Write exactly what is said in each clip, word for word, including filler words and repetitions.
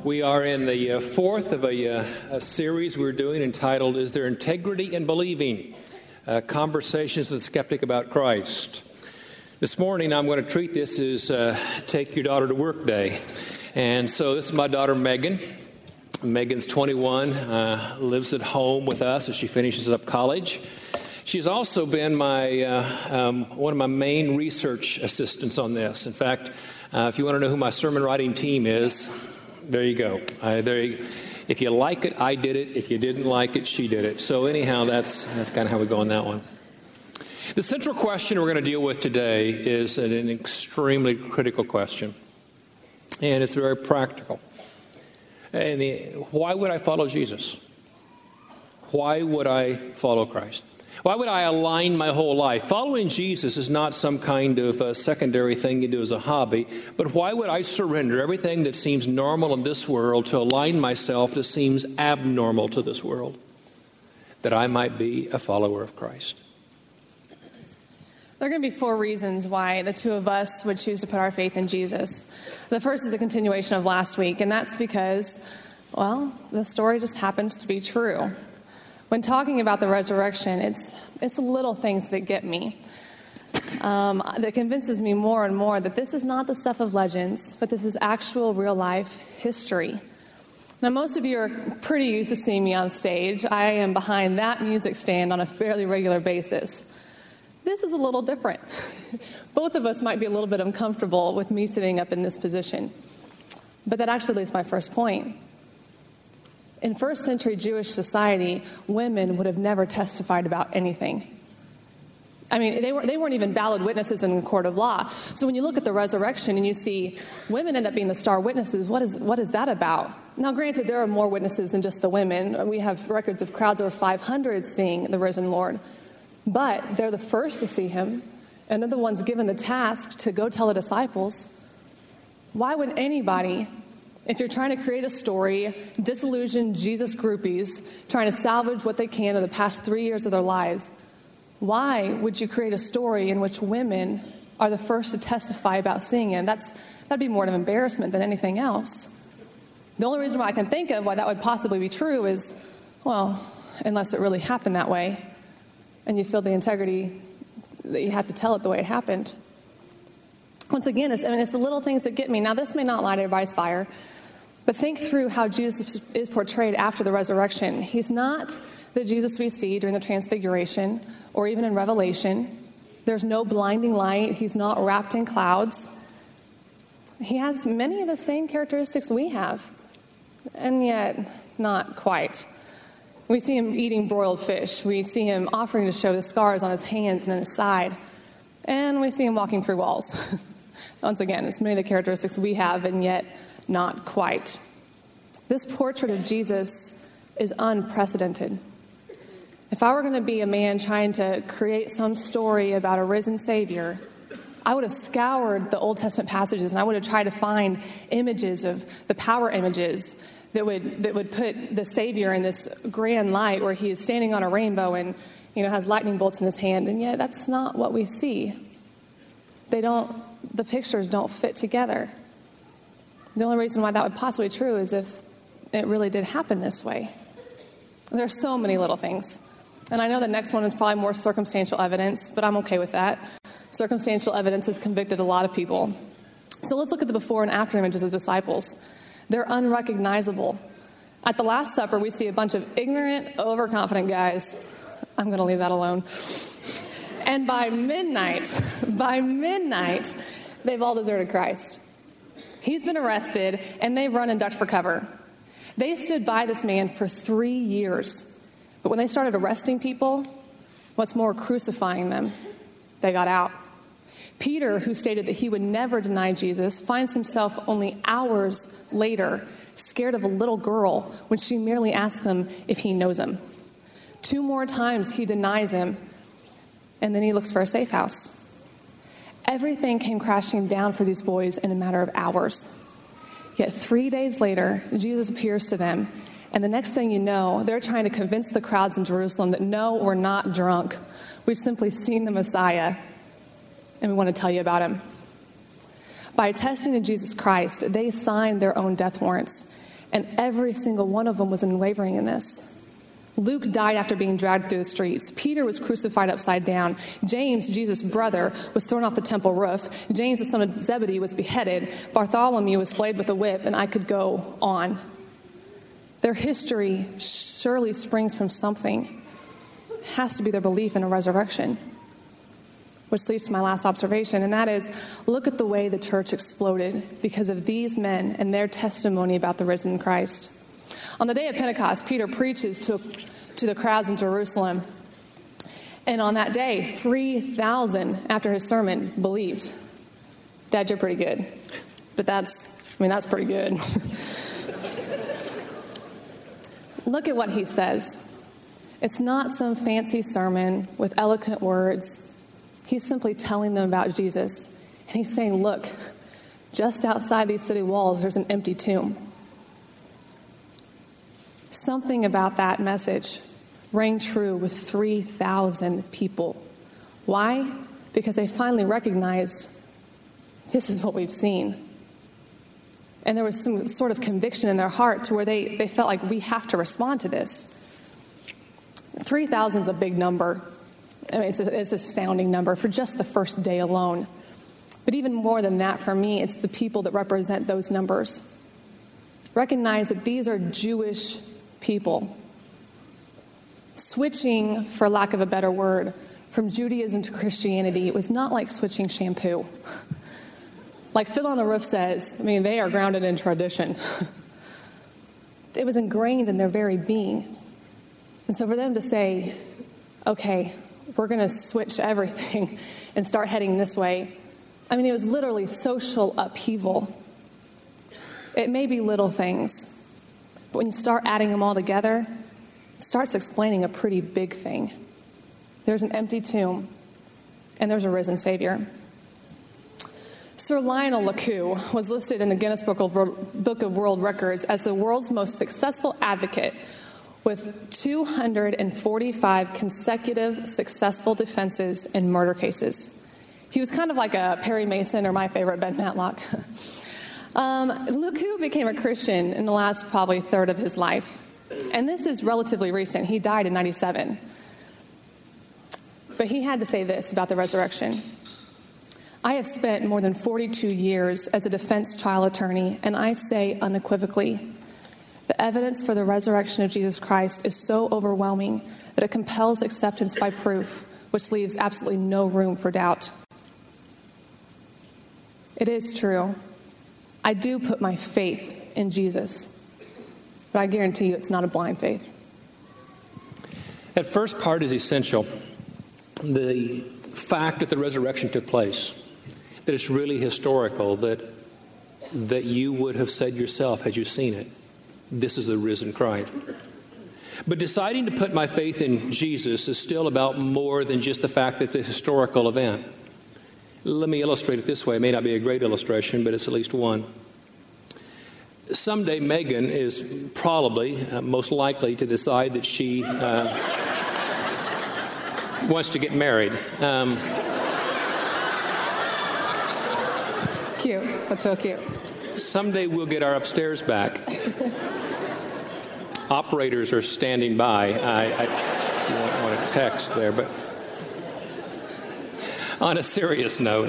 We are in the uh, fourth of a, uh, a series we're doing entitled, Is There Integrity in Believing? Uh, Conversations with the Skeptic About Christ. This morning I'm going to treat this as uh, Take Your Daughter to Work Day. And so this is my daughter Megan. Megan's twenty-one, uh, lives at home with us as she finishes up college. She's also been my uh, um, one of my main research assistants on this. In fact, uh, if you want to know who my sermon writing team is, there you go. Uh, there you, if you like it, I did it. If you didn't like it, she did it. So anyhow, that's that's kind of how we go on that one. The central question we're going to deal with today is an, an extremely critical question, and it's very practical. And the, why would I follow Jesus? Why would I follow Christ? Why would I align my whole life? Following Jesus is not some kind of a secondary thing you do as a hobby, but why would I surrender everything that seems normal in this world to align myself that seems abnormal to this world, that I might be a follower of Christ? There are going to be four reasons why the two of us would choose to put our faith in Jesus. The first is a continuation of last week, and that's because, well, the story just happens to be true. When talking about the resurrection, it's it's the little things that get me, um, that convinces me more and more that this is not the stuff of legends, but this is actual real-life history. Now, most of you are pretty used to seeing me on stage. I am behind that music stand on a fairly regular basis. This is a little different. Both of us might be a little bit uncomfortable with me sitting up in this position. But that actually leads to my first point. In first century Jewish society, women would have never testified about anything. I mean, they, were, they weren't even valid witnesses in a court of law. So when you look at the resurrection and you see women end up being the star witnesses, what is, what is that about? Now, granted, there are more witnesses than just the women. We have records of crowds over five hundred seeing the risen Lord. But they're the first to see him, and they're the ones given the task to go tell the disciples. Why would anybody, if you're trying to create a story, disillusion Jesus groupies, trying to salvage what they can in the past three years of their lives, why would you create a story in which women are the first to testify about seeing him? That's, that'd be more of an embarrassment than anything else. The only reason why I can think of why that would possibly be true is, well, unless it really happened that way, and you feel the integrity that you have to tell it the way it happened. Once again, it's, I mean, it's the little things that get me. Now, this may not light everybody's fire, but think through how Jesus is portrayed after the resurrection. He's not the Jesus we see during the Transfiguration or even in Revelation. There's no blinding light. He's not wrapped in clouds. He has many of the same characteristics we have, and yet not quite. We see him eating broiled fish. We see him offering to show the scars on his hands and on his side. And we see him walking through walls. Once again, it's many of the characteristics we have, and yet not quite. This portrait of Jesus is unprecedented. If I were going to be a man trying to create some story about a risen Savior, I would have scoured the Old Testament passages, and I would have tried to find images of the power images that would that would put the Savior in this grand light where he is standing on a rainbow and, you know, has lightning bolts in his hand. And yet that's not what we see. They don't, the pictures don't fit together. The only reason why that would possibly be true is if it really did happen this way. There are so many little things. And I know the next one is probably more circumstantial evidence, but I'm okay with that. Circumstantial evidence has convicted a lot of people. So let's look at the before and after images of the disciples. They're unrecognizable. At the Last Supper, we see a bunch of ignorant, overconfident guys. I'm going to leave that alone. And by midnight, by midnight, they've all deserted Christ. He's been arrested, and they've run and ducked for cover. They stood by this man for three years. But when they started arresting people, what's more, crucifying them, they got out. Peter, who stated that he would never deny Jesus, finds himself only hours later scared of a little girl when she merely asks him if he knows him. Two more times he denies him, and then he looks for a safe house. Everything came crashing down for these boys in a matter of hours. Yet three days later, Jesus appears to them, and the next thing you know, they're trying to convince the crowds in Jerusalem that no, we're not drunk. We've simply seen the Messiah, and we want to tell you about him. By attesting to Jesus Christ, they signed their own death warrants. and every single one of them was unwavering in this. Luke died after being dragged through the streets. Peter was crucified upside down. James, Jesus' brother, was thrown off the temple roof. James, the son of Zebedee, was beheaded. Bartholomew was flayed with a whip, and I could go on. Their history surely springs from something. It has to be their belief in a resurrection. Which leads to my last observation, and that is, look at the way the church exploded because of these men and their testimony about the risen Christ. On the day of Pentecost, Peter preaches to, to the crowds in Jerusalem. And on that day, three thousand, after his sermon, believed. Dad, you're pretty good. But that's, I mean, that's pretty good. Look at what he says. It's not some fancy sermon with eloquent words. He's simply telling them about Jesus. And he's saying, look, just outside these city walls, there's an empty tomb. Something about that message rang true with three thousand people. Why? Because they finally recognized this is what we've seen. And there was some sort of conviction in their heart to where they, they felt like we have to respond to this. three thousand is a big number. I mean, it's, a, it's an astounding number for just the first day alone. But even more than that, for me, it's the people that represent those numbers. Recognize that these are Jewish people. Switching, for lack of a better word, from Judaism to Christianity, it was not like switching shampoo. Like Fiddler on the Roof says, I mean, they are grounded in tradition. It was ingrained in their very being. And so for them to say, okay, we're going to switch everything and start heading this way, I mean, it was literally social upheaval. It may be little things, but when you start adding them all together, it starts explaining a pretty big thing. There's an empty tomb, and there's a risen Savior. Sir Lionel Lecue was listed in the Guinness Book of, Book of World Records as the world's most successful advocate with two hundred forty-five consecutive successful defenses in murder cases. He was kind of like a Perry Mason or my favorite, Ben Matlock. um, Lecue became a Christian in the last probably third of his life. And this is relatively recent. He died in ninety-seven. But he had to say this about the resurrection. I have spent more than forty-two years as a defense trial attorney, and I say unequivocally, the evidence for the resurrection of Jesus Christ is so overwhelming that it compels acceptance by proof, which leaves absolutely no room for doubt. It is true. I do put my faith in Jesus, but I guarantee you it's not a blind faith. That first part is essential. The fact that the resurrection took place, that it's really historical, that that you would have said yourself had you seen it, this is the risen Christ. But deciding to put my faith in Jesus is still about more than just the fact that it's a historical event. Let me illustrate it this way. It may not be a great illustration, but it's at least one. Someday Megan is probably, uh, most likely, to decide that she uh, wants to get married. Um, Cute. That's so cute. Someday we'll get our upstairs back. Operators are standing by. I, I you don't want to text there, but on a serious note,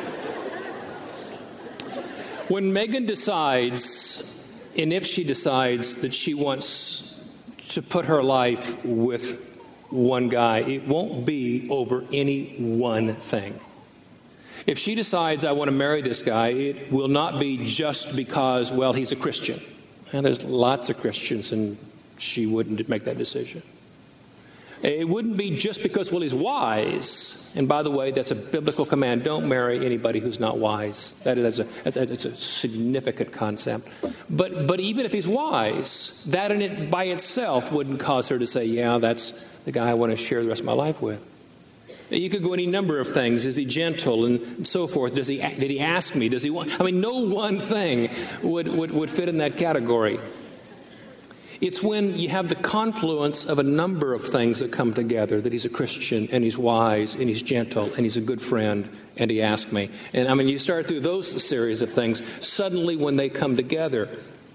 when Megan decides, and if she decides that she wants to put her life with one guy, it won't be over any one thing. If she decides, I want to marry this guy, it will not be just because, well, he's a Christian. And there's lots of Christians, and she wouldn't make that decision. It wouldn't be just because, well, he's wise. And by the way, that's a biblical command. Don't marry anybody who's not wise. That is a, that's a, that's a significant concept. But but even if he's wise, that in it by itself wouldn't cause her to say, yeah, that's the guy I want to share the rest of my life with. You could go any number of things. Is he gentle and so forth? Does he did he ask me? Does he want? I mean, no one thing would, would, would fit in that category. It's when you have the confluence of a number of things that come together, that he's a Christian and he's wise and he's gentle and he's a good friend and he asked me. And I mean, you start through those series of things. Suddenly, when they come together,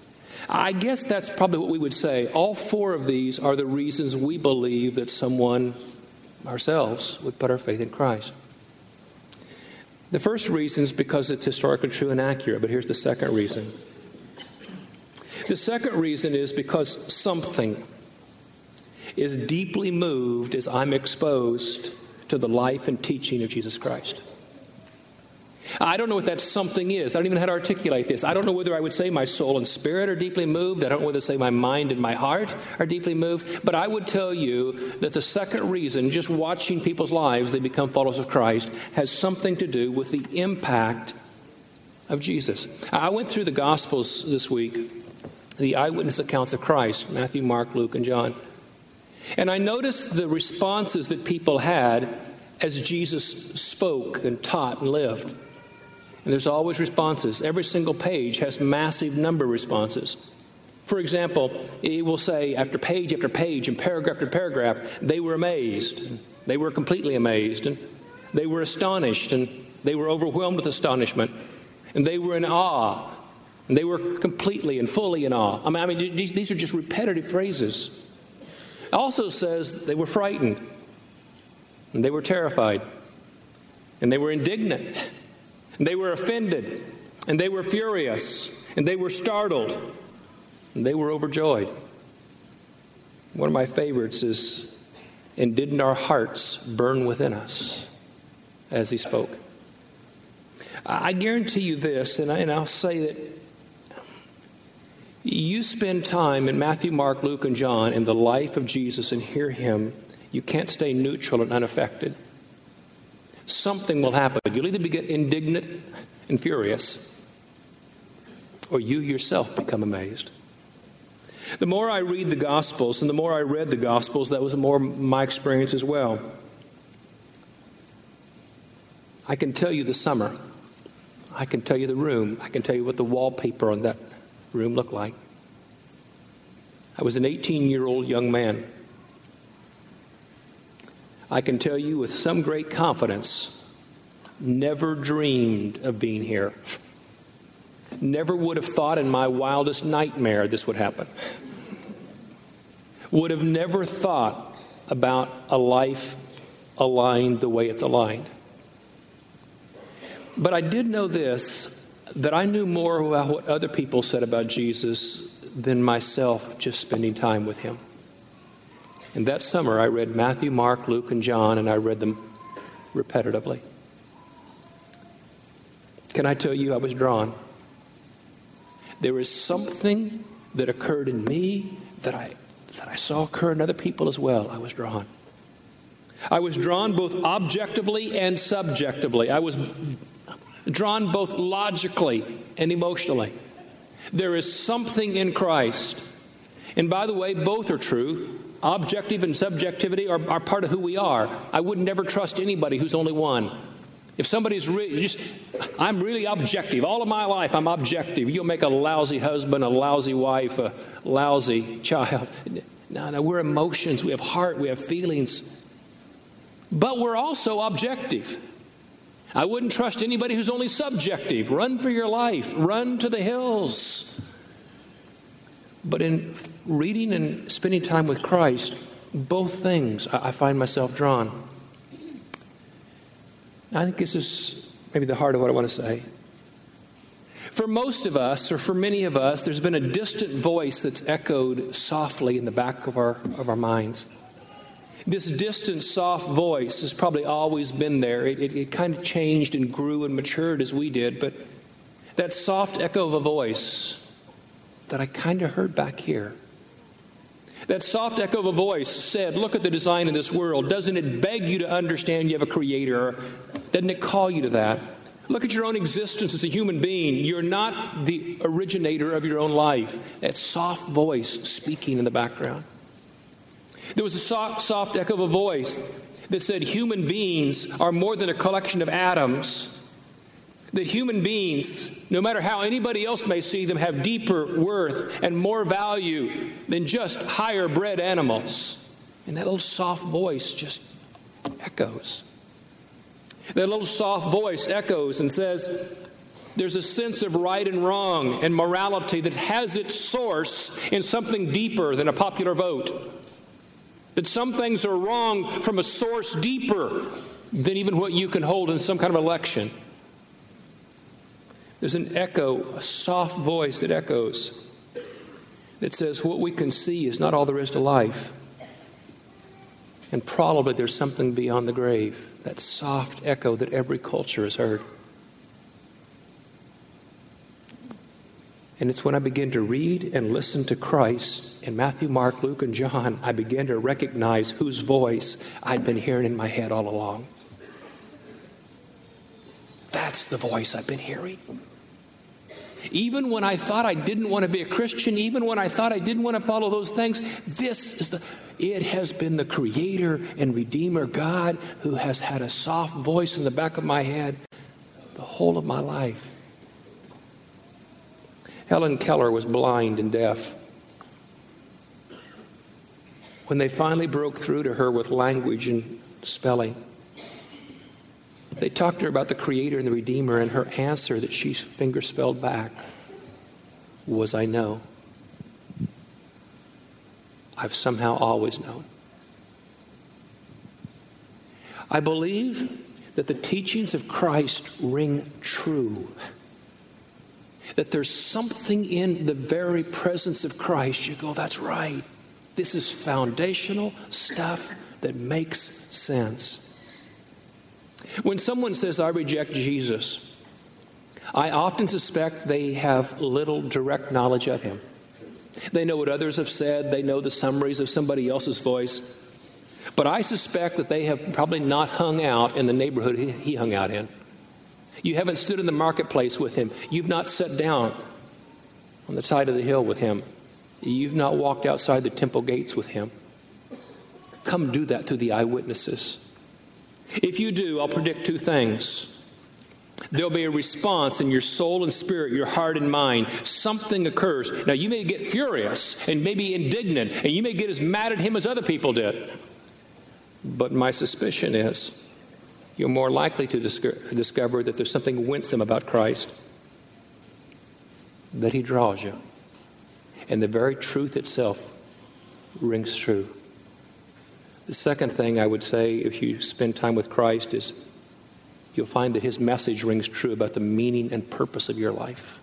I guess that's probably what we would say. All four of these are the reasons we believe that someone, ourselves, would put our faith in Christ. The first reason is because it's historically true and accurate, but here's the second reason. The second reason is because something is deeply moved as I'm exposed to the life and teaching of Jesus Christ. I don't know what that something is. I don't even know how to articulate this. I don't know whether I would say my soul and spirit are deeply moved. I don't know whether to say my mind and my heart are deeply moved. But I would tell you that the second reason, just watching people's lives, they become followers of Christ, has something to do with the impact of Jesus. I went through the Gospels this week, the eyewitness accounts of Christ, Matthew, Mark, Luke, and John. And I noticed the responses that people had as Jesus spoke and taught and lived. And there's always responses. Every single page has massive number of responses. For example, it will say after page after page and paragraph after paragraph, they were amazed. They were completely amazed. And they were astonished. And they were overwhelmed with astonishment. And they were in awe. And they were completely and fully in awe. I mean, I mean these are just repetitive phrases. It also says they were frightened. And they were terrified. And they were indignant. And they were offended, and they were furious, and they were startled, and they were overjoyed. One of my favorites is, and didn't our hearts burn within us as he spoke? I guarantee you this, and, I, and I'll say that you spend time in Matthew, Mark, Luke, and John in the life of Jesus and hear him, you can't stay neutral and unaffected. Something will happen. You'll either get indignant and furious, or you yourself become amazed. The more I read the Gospels, and the more I read the Gospels, that was more my experience as well. I can tell you the summer. I can tell you the room. I can tell you what the wallpaper on that room looked like. I was an eighteen-year-old young man. I can tell you with some great confidence, never dreamed of being here. Never would have thought in my wildest nightmare this would happen. Would have never thought about a life aligned the way it's aligned. But I did know this, that I knew more about what other people said about Jesus than myself just spending time with him. And that summer, I read Matthew, Mark, Luke, and John, and I read them repetitively. Can I tell you, I was drawn. There is something that occurred in me that I, that I saw occur in other people as well. I was drawn. I was drawn both objectively and subjectively. I was drawn both logically and emotionally. There is something in Christ. And by the way, both are true. Objective and subjectivity are, are part of who we are. I would never trust anybody who's only one. If somebody's really just, I'm really objective. All of my life, I'm objective. You'll make a lousy husband, a lousy wife, a lousy child. No, no, we're emotions. We have heart. We have feelings. But we're also objective. I wouldn't trust anybody who's only subjective. Run for your life. Run to the hills. But in reading and spending time with Christ, both things I find myself drawn. I think this is maybe the heart of what I want to say. For most of us, or for many of us, there's been a distant voice that's echoed softly in the back of our of our minds. This distant, soft voice has probably always been there. It, it, it kind of changed and grew and matured as we did, but that soft echo of a voice that I kind of heard back here. That soft echo of a voice said, look at the design of this world. Doesn't it beg you to understand you have a creator? Doesn't it call you to that? Look at your own existence as a human being. You're not the originator of your own life. That soft voice speaking in the background. There was a soft, soft echo of a voice that said human beings are more than a collection of atoms. That human beings, no matter how anybody else may see them, have deeper worth and more value than just higher bred animals. And that little soft voice just echoes. That little soft voice echoes and says, There's a sense of right and wrong and morality that has its source in something deeper than a popular vote. That some things are wrong from a source deeper than even what you can hold in some kind of election. There's an echo, a soft voice that echoes, that says what we can see is not all there is to life. And probably there's something beyond the grave. That soft echo that every culture has heard. And it's when I begin to read and listen to Christ in Matthew, Mark, Luke, and John, I begin to recognize whose voice I'd been hearing in my head all along. That's the voice I've been hearing. Even when I thought I didn't want to be a Christian, even when I thought I didn't want to follow those things, this is the, it has been the Creator and Redeemer God who has had a soft voice in the back of my head the whole of my life. Helen Keller was blind and deaf. When they finally broke through to her with language and spelling, they talked to her about the Creator and the Redeemer, and her answer that she finger spelled back was, I know. I've somehow always known. I believe that the teachings of Christ ring true. That there's something in the very presence of Christ. You go, that's right. This is foundational stuff that makes sense. When someone says, I reject Jesus, I often suspect they have little direct knowledge of him. They know what others have said. They know the summaries of somebody else's voice. But I suspect that they have probably not hung out in the neighborhood he hung out in. You haven't stood in the marketplace with him. You've not sat down on the side of the hill with him. You've not walked outside the temple gates with him. Come do that through the eyewitnesses. If you do, I'll predict two things. There'll be a response in your soul and spirit, your heart and mind. Something occurs. Now, you may get furious and maybe indignant, and you may get as mad at him as other people did. But my suspicion is you're more likely to discover that there's something winsome about Christ, that he draws you. And the very truth itself rings true. The second thing I would say, if you spend time with Christ, is you'll find that his message rings true about the meaning and purpose of your life.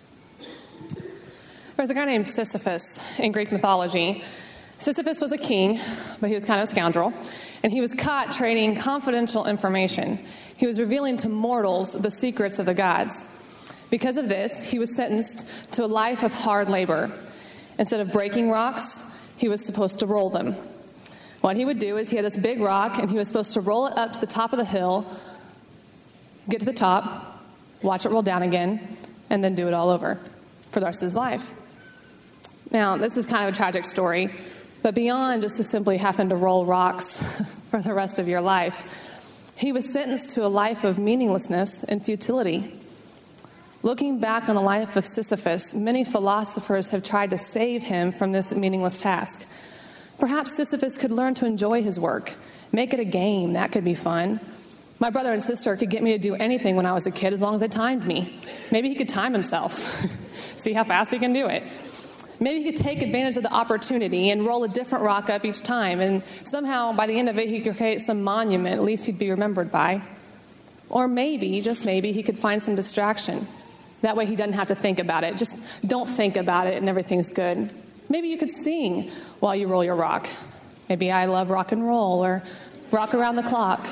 There's a guy named Sisyphus in Greek mythology. Sisyphus was a king, but he was kind of a scoundrel. And he was caught trading confidential information. He was revealing to mortals the secrets of the gods. Because of this, he was sentenced to a life of hard labor. Instead of breaking rocks, he was supposed to roll them. What he would do is he had this big rock, and he was supposed to roll it up to the top of the hill, get to the top, watch it roll down again, and then do it all over for the rest of his life. Now, this is kind of a tragic story, but beyond just to simply having to roll rocks for the rest of your life, he was sentenced to a life of meaninglessness and futility. Looking back on the life of Sisyphus, many philosophers have tried to save him from this meaningless task. Perhaps Sisyphus could learn to enjoy his work, make it a game. That could be fun. My brother and sister could get me to do anything when I was a kid as long as they timed me. Maybe he could time himself, see how fast he can do it. Maybe he could take advantage of the opportunity and roll a different rock up each time, and somehow by the end of it he could create some monument at least he'd be remembered by. Or maybe, just maybe, he could find some distraction. That way he doesn't have to think about it. Just don't think about it and everything's good. Maybe you could sing while you roll your rock. Maybe I love rock and roll, or rock around the clock.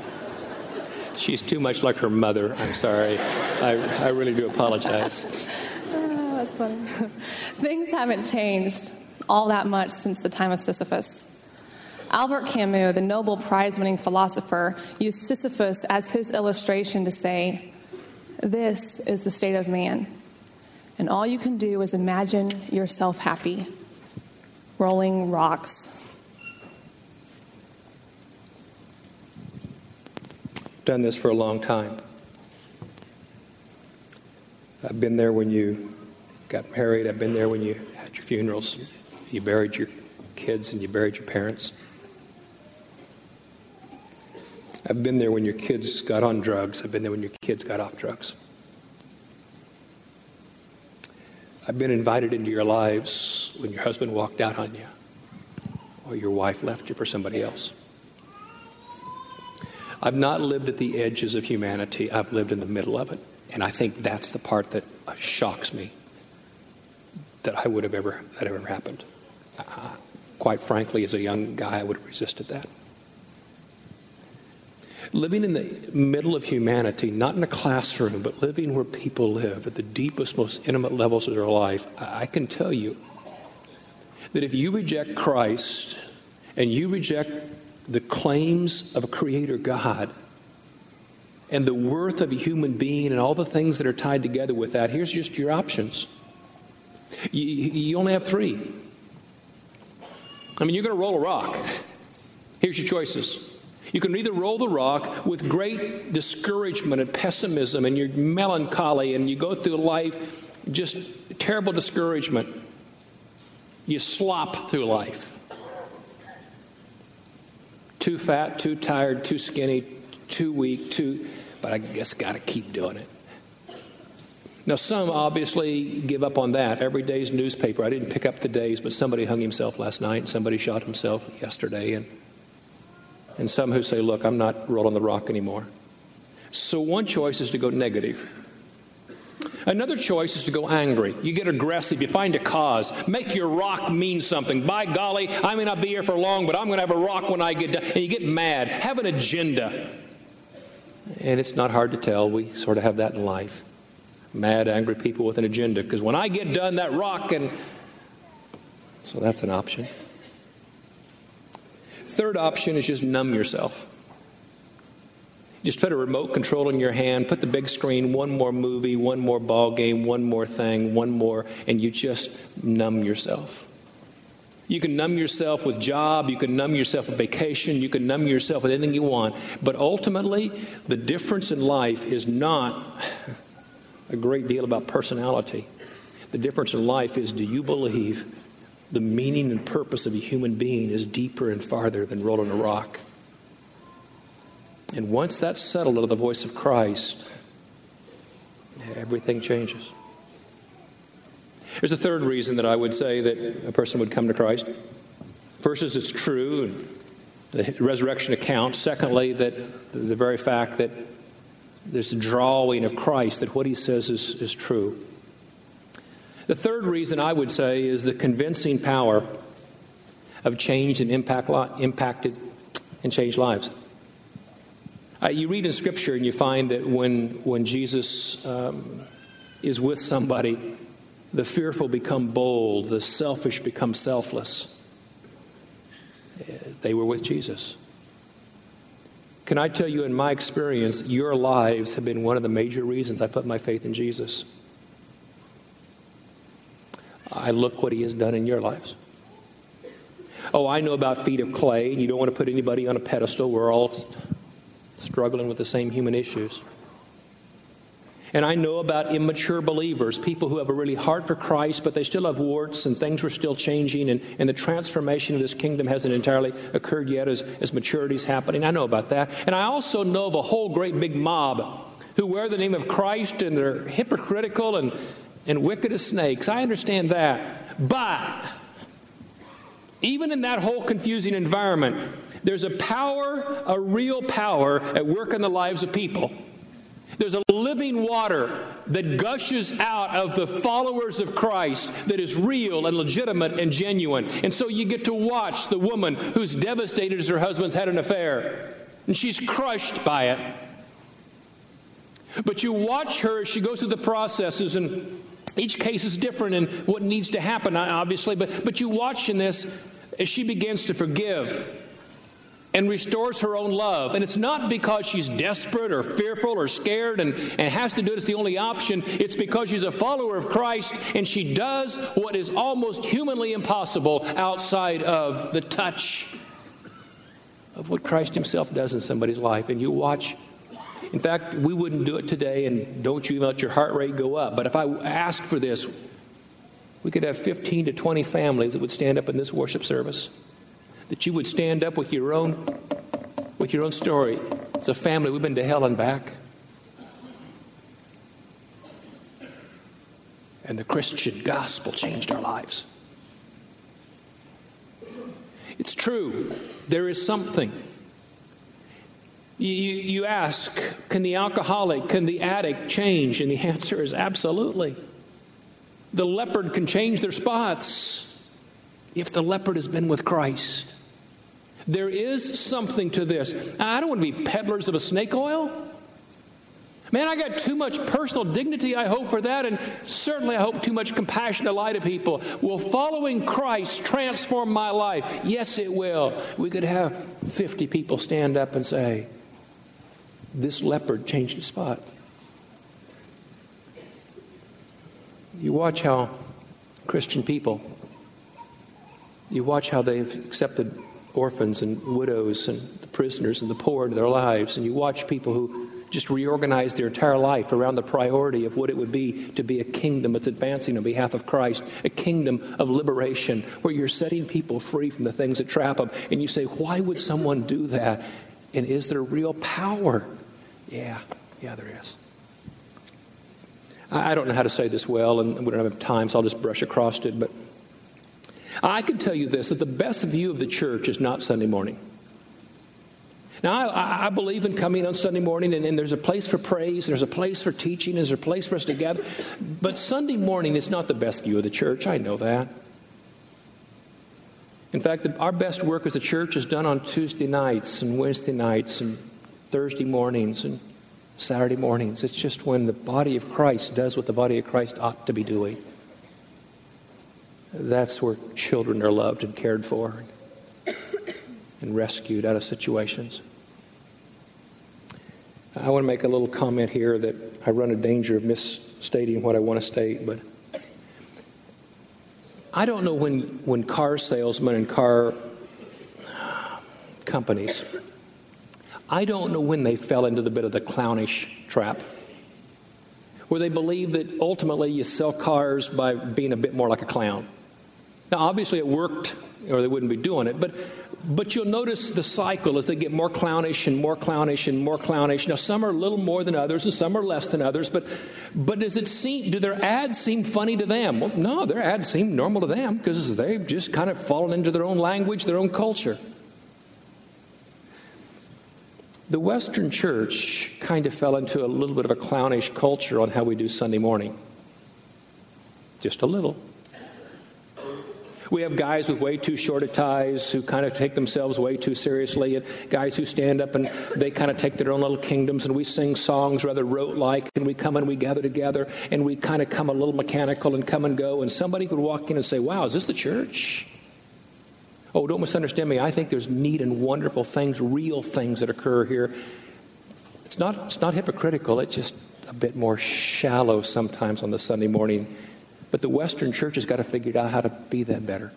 She's too much like her mother. I'm sorry. I, I really do apologize. Oh, that's funny. Things haven't changed all that much since the time of Sisyphus. Albert Camus, the Nobel Prize-winning philosopher, used Sisyphus as his illustration to say, "This is the state of man. And all you can do is imagine yourself happy, rolling rocks." I've done this for a long time. I've been there when you got married. I've been there when you had your funerals. You buried your kids and you buried your parents. I've been there when your kids got on drugs. I've been there when your kids got off drugs. I've been invited into your lives when your husband walked out on you or your wife left you for somebody else. I've not lived at the edges of humanity. I've lived in the middle of it. And I think that's the part that shocks me, that I would have ever, that ever happened. Uh, quite frankly, as a young guy, I would have resisted that. Living in the middle of humanity, not in a classroom, but living where people live at the deepest, most intimate levels of their life, I can tell you that if you reject Christ and you reject the claims of a creator God and the worth of a human being and all the things that are tied together with that, here's just your options. You, you only have three. I mean, you're going to roll a rock. Here's your choices. You can either roll the rock with great discouragement and pessimism and you're melancholy and you go through life just terrible discouragement. You slop through life. Too fat, too tired, too skinny, too weak, too... But I guess got to keep doing it. Now, some obviously give up on that. Every day's newspaper. I didn't pick up the days, but somebody hung himself last night and somebody shot himself yesterday. And And some who say, look, I'm not rolling the rock anymore. So one choice is to go negative. Another choice is to go angry. You get aggressive. You find a cause. Make your rock mean something. By golly, I may not be here for long, but I'm going to have a rock when I get done. And you get mad. Have an agenda. And it's not hard to tell. We sort of have that in life. Mad, angry people with an agenda. Because when I get done, that rock and... So that's an option. Third option is just numb yourself. Just put a remote control in your hand, put the big screen, one more movie, one more ball game, one more thing, one more, and you just numb yourself. You can numb yourself with job, you can numb yourself with vacation, you can numb yourself with anything you want, but ultimately, the difference in life is not a great deal about personality. The difference in life is, do you believe the meaning and purpose of a human being is deeper and farther than rolling a rock? And once that's settled under the voice of Christ, everything changes. There's a third reason that I would say that a person would come to Christ. First is it's true, and the resurrection account. Secondly, that the very fact that there's a drawing of Christ, that what he says is, is true. The third reason I would say is the convincing power of change and impact, impacted and changed lives. Uh, you read in Scripture and you find that when, when Jesus um, is with somebody, the fearful become bold, the selfish become selfless. They were with Jesus. Can I tell you, in my experience, your lives have been one of the major reasons I put my faith in Jesus. I look what he has done in your lives. Oh, I know about feet of clay, and you don't want to put anybody on a pedestal. We're all struggling with the same human issues. And I know about immature believers, people who have a really heart for Christ, but they still have warts and things are still changing, and, and the transformation of this kingdom hasn't entirely occurred yet as, as maturity is happening. I know about that. And I also know of a whole great big mob who wear the name of Christ and they're hypocritical and, and wicked as snakes. I understand that. But even in that whole confusing environment, there's a power, a real power at work in the lives of people. There's a living water that gushes out of the followers of Christ that is real and legitimate and genuine. And so you get to watch the woman who's devastated as her husband's had an affair. And she's crushed by it. But you watch her as she goes through the processes, and each case is different in what needs to happen, obviously. But, but you watch in this as she begins to forgive and restores her own love. And it's not because she's desperate or fearful or scared and, and has to do it as the only option. It's because she's a follower of Christ and she does what is almost humanly impossible outside of the touch of what Christ himself does in somebody's life. And you watch. In fact, we wouldn't do it today, and don't you even let your heart rate go up. But if I asked for this, we could have fifteen to twenty families that would stand up in this worship service. That you would stand up with your own with your own story. As a family, we've been to hell and back. and the Christian gospel changed our lives. It's true. There is something. You, you ask, can the alcoholic, can the addict change? And the answer is absolutely. The leopard can change their spots if the leopard has been with Christ. There is something to this. I don't want to be peddlers of a snake oil. Man, I got too much personal dignity, I hope, for that, and certainly I hope too much compassion to lie to people. Will following Christ transform my life? Yes, it will. We could have fifty people stand up and say, this leopard changed his spot. You watch how Christian people, you watch how they've accepted orphans and widows and the prisoners and the poor into their lives, and you watch people who just reorganize their entire life around the priority of what it would be to be a kingdom that's advancing on behalf of Christ, a kingdom of liberation where you're setting people free from the things that trap them. And you say, why would someone do that? And is there real power? Yeah, yeah, there is. I don't know how to say this well, and we don't have time, so I'll just brush across it. But I can tell you this, that the best view of the church is not Sunday morning. Now, I, I believe in coming on Sunday morning, and, and there's a place for praise, there's a place for teaching, there's a place for us to gather. But Sunday morning is not the best view of the church. I know that. In fact, the, our best work as a church is done on Tuesday nights and Wednesday nights and Thursday mornings and Saturday mornings. It's just when the body of Christ does what the body of Christ ought to be doing. That's where children are loved and cared for and rescued out of situations. I want to make a little comment here that I run a danger of misstating what I want to state, but I don't know when, when car salesmen and car companies, I don't know when they fell into the bit of the clownish trap, where they believe that ultimately you sell cars by being a bit more like a clown. Now, obviously it worked, or they wouldn't be doing it, but But you'll notice the cycle as they get more clownish and more clownish and more clownish. Now, some are a little more than others and some are less than others, but but does it seem, do their ads seem funny to them? Well, no, their ads seem normal to them because they've just kind of fallen into their own language, their own culture. The Western church kind of fell into a little bit of a clownish culture on how we do Sunday morning. Just a little. We have guys with way too short of ties who kind of take themselves way too seriously, and guys who stand up and they kind of take their own little kingdoms, and we sing songs rather rote-like, and we come and we gather together, and we kind of come a little mechanical and come and go, and somebody could walk in and say, wow, is this the church? Oh, don't misunderstand me. I think there's neat and wonderful things, real things that occur here. It's not, it's not hypocritical. It's just a bit more shallow sometimes on the Sunday morning. But the Western church has got to figure out how to be that better.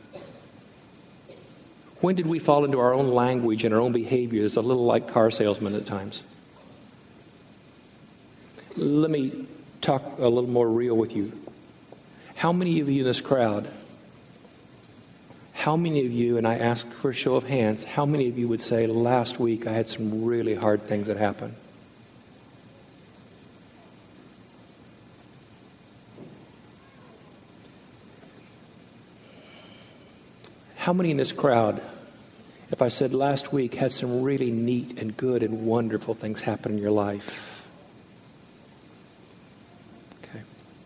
When did we fall into our own language and our own behavior that's a little like car salesmen at times? Let me talk a little more real with you. How many of you in this crowd, how many of you, and I ask for a show of hands, how many of you would say, last week I had some really hard things that happened? How many in this crowd, if I said last week had some really neat and good and wonderful things happen in your life? Okay.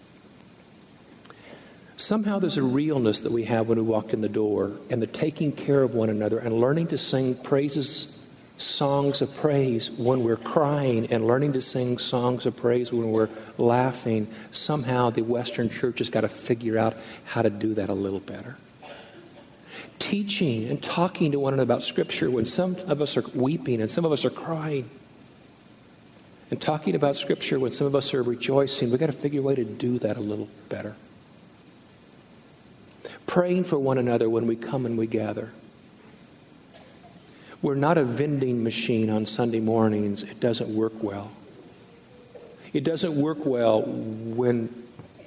Somehow there's a realness that we have when we walk in the door, and the taking care of one another and learning to sing praises, songs of praise when we're crying, and learning to sing songs of praise when we're laughing. Somehow the Western church has got to figure out how to do that a little better. Teaching and talking to one another about Scripture when some of us are weeping and some of us are crying. And talking about Scripture when some of us are rejoicing. We've got to figure a way to do that a little better. Praying for one another when we come and we gather. We're not a vending machine on Sunday mornings. It doesn't work well. It doesn't work well when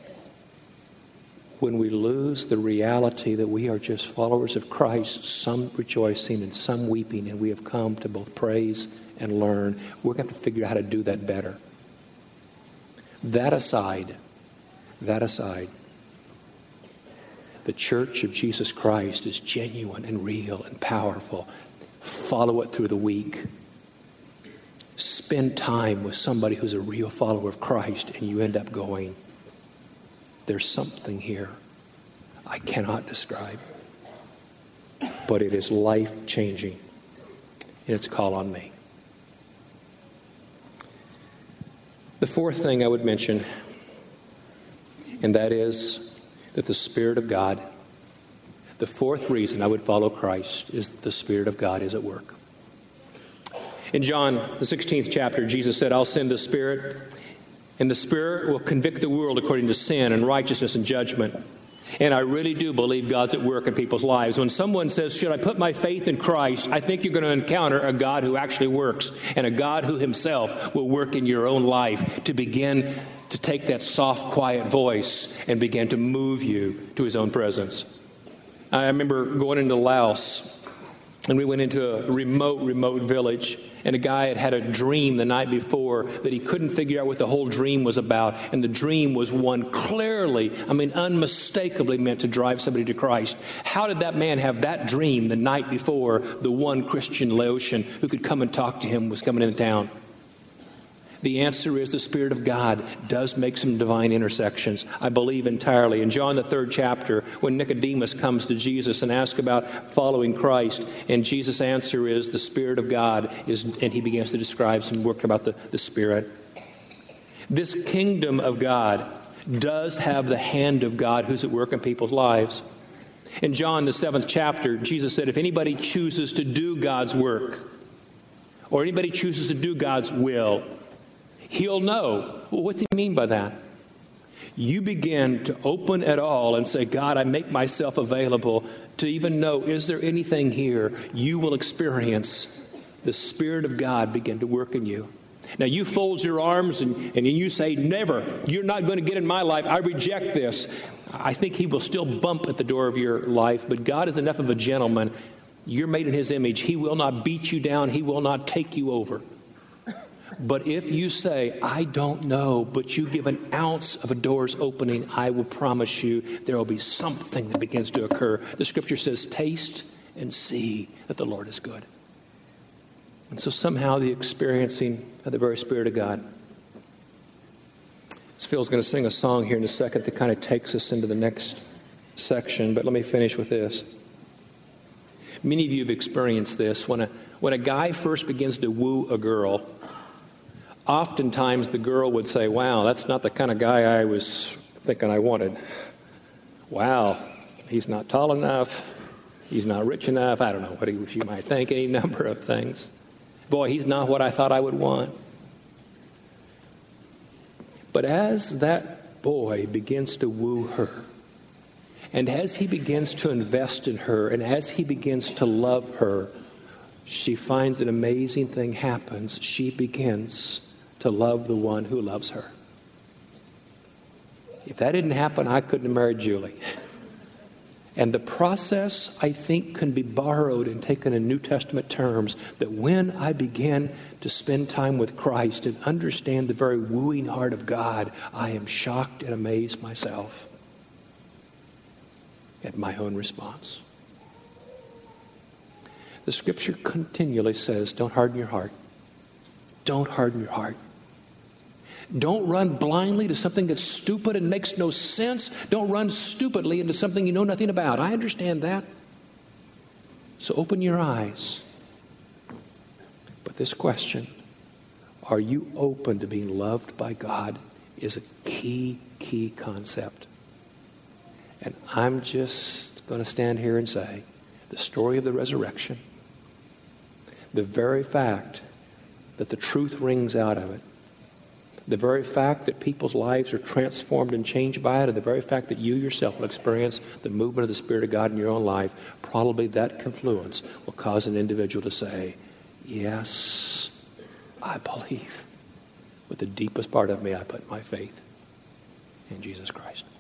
when we lose the reality that we are just followers of Christ, some rejoicing and some weeping, and we have come to both praise and learn. We're going to have to figure out how to do that better. That aside, that aside, the church of Jesus Christ is genuine and real and powerful, follow it through the week. Spend time with somebody who's a real follower of Christ, and you end up going, there's something here I cannot describe, but it is life-changing, and it's call on me. The fourth thing I would mention, and that is that the Spirit of God, the fourth reason I would follow Christ is that the Spirit of God is at work. In John, the sixteenth chapter, Jesus said, I'll send the Spirit, and the Spirit will convict the world according to sin and righteousness and judgment. And I really do believe God's at work in people's lives. When someone says, should I put my faith in Christ? I think you're going to encounter a God who actually works, and a God who himself will work in your own life to begin to take that soft, quiet voice and begin to move you to his own presence. I remember going into Laos, and we went into a remote, remote village, and a guy had had a dream the night before that he couldn't figure out what the whole dream was about. And the dream was one clearly, I mean, unmistakably meant to drive somebody to Christ. How did that man have that dream the night before the one Christian Laotian who could come and talk to him was coming into town? The answer is the Spirit of God does make some divine intersections. I believe entirely. In John, the third chapter, when Nicodemus comes to Jesus and asks about following Christ, and Jesus' answer is the Spirit of God is, and he begins to describe some work about the, the Spirit. This kingdom of God does have the hand of God who's at work in people's lives. In John, the seventh chapter, Jesus said, if anybody chooses to do God's work, or anybody chooses to do God's will, he'll know. Well, what's he mean by that? You begin to open it all and say, God, I make myself available to even know, is there anything here? You will experience the Spirit of God begin to work in you. Now, you fold your arms and, and you say, never, you're not going to get in my life. I reject this. I think he will still bump at the door of your life, but God is enough of a gentleman. You're made in his image. He will not beat you down. He will not take you over. But if you say, I don't know, but you give an ounce of a door's opening, I will promise you there will be something that begins to occur. The scripture says, taste and see that the Lord is good. And so somehow the experiencing of the very Spirit of God. Phil's going to sing a song here in a second that kind of takes us into the next section, but let me finish with this. Many of you have experienced this. When a, when a guy first begins to woo a girl, oftentimes the girl would say, wow, that's not the kind of guy I was thinking I wanted. Wow, he's not tall enough. He's not rich enough. I don't know what she might think, any number of things. Boy, he's not what I thought I would want. But as that boy begins to woo her, and as he begins to invest in her, and as he begins to love her, she finds an amazing thing happens. She begins to love the one who loves her. If that didn't happen, I couldn't have married Julie. And the process, I think, can be borrowed and taken in New Testament terms, that when I begin to spend time with Christ and understand the very wooing heart of God, I am shocked and amazed myself at my own response. The scripture continually says, don't harden your heart. Don't harden your heart. Don't run blindly to something that's stupid and makes no sense. Don't run stupidly into something you know nothing about. I understand that. So open your eyes. But this question, are you open to being loved by God, is a key, key concept. And I'm just going to stand here and say, the story of the resurrection, the very fact that the truth rings out of it, the very fact that people's lives are transformed and changed by it, and the very fact that you yourself will experience the movement of the Spirit of God in your own life, probably that confluence will cause an individual to say, yes, I believe. With the deepest part of me, I put my faith in Jesus Christ.